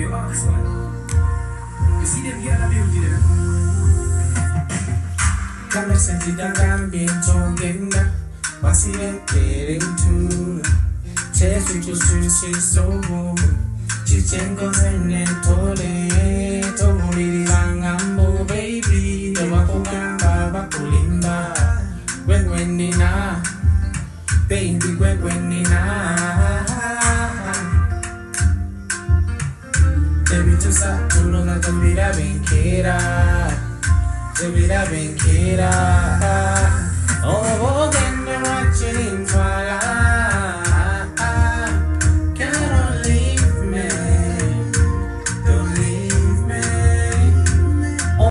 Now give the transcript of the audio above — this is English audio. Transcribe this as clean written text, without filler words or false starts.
you ask, man. You see them girl of beauty there. Come sentita cambiando genda, ma si vede tu. C'è su so, ci tengo ne tole, to muri langambo baby, te wa kugamba bakulimba, gwenina, baby gwenina. Baby tu sa tu non te mira benquera. Te mira benquera. Oh,